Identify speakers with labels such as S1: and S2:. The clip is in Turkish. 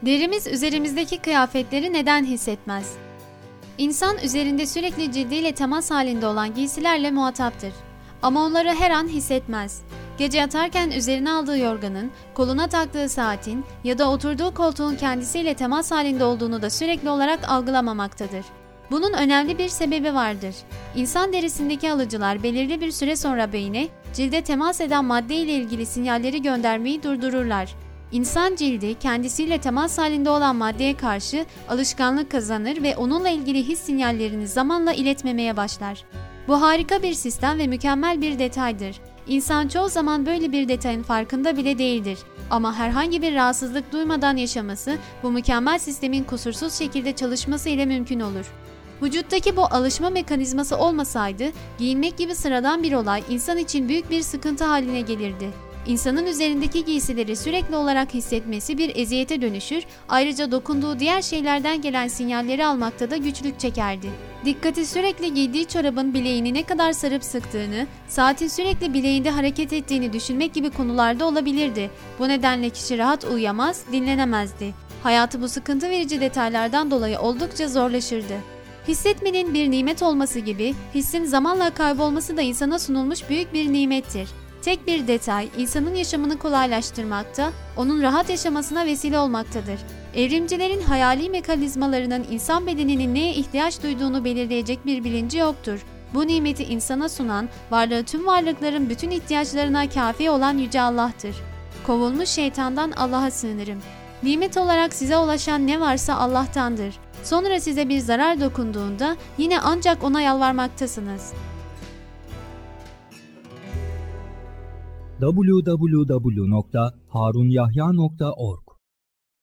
S1: Derimiz üzerimizdeki kıyafetleri neden hissetmez? İnsan üzerinde sürekli cildiyle temas halinde olan giysilerle muhataptır. Ama onları her an hissetmez. Gece yatarken üzerine aldığı yorganın, koluna taktığı saatin ya da oturduğu koltuğun kendisiyle temas halinde olduğunu da sürekli olarak algılamamaktadır. Bunun önemli bir sebebi vardır. İnsan derisindeki alıcılar belirli bir süre sonra beyne, cilde temas eden madde ile ilgili sinyalleri göndermeyi durdururlar. İnsan cildi kendisiyle temas halinde olan maddeye karşı alışkanlık kazanır ve onunla ilgili his sinyallerini zamanla iletmemeye başlar. Bu harika bir sistem ve mükemmel bir detaydır. İnsan çoğu zaman böyle bir detayın farkında bile değildir. Ama herhangi bir rahatsızlık duymadan yaşaması bu mükemmel sistemin kusursuz şekilde çalışması ile mümkün olur. Vücuttaki bu alışma mekanizması olmasaydı, giyinmek gibi sıradan bir olay insan için büyük bir sıkıntı haline gelirdi. İnsanın üzerindeki giysileri sürekli olarak hissetmesi bir eziyete dönüşür, ayrıca dokunduğu diğer şeylerden gelen sinyalleri almakta da güçlük çekerdi. Dikkati sürekli giydiği çorabın bileğini ne kadar sarıp sıktığını, saatin sürekli bileğinde hareket ettiğini düşünmek gibi konularda olabilirdi. Bu nedenle kişi rahat uyuyamaz, dinlenemezdi. Hayatı bu sıkıntı verici detaylardan dolayı oldukça zorlaşırdı. Hissetmenin bir nimet olması gibi, hissin zamanla kaybolması da insana sunulmuş büyük bir nimettir. Tek bir detay, insanın yaşamını kolaylaştırmakta, onun rahat yaşamasına vesile olmaktadır. Evrimcilerin hayali mekanizmalarının insan bedeninin neye ihtiyaç duyduğunu belirleyecek bir bilinci yoktur. Bu nimeti insana sunan, varlığı tüm varlıkların bütün ihtiyaçlarına kâfi olan Yüce Allah'tır. Kovulmuş şeytandan Allah'a sığınırım. Nimet olarak size ulaşan ne varsa Allah'tandır. Sonra size bir zarar dokunduğunda yine ancak ona yalvarmaktasınız.
S2: www.harunyahya.org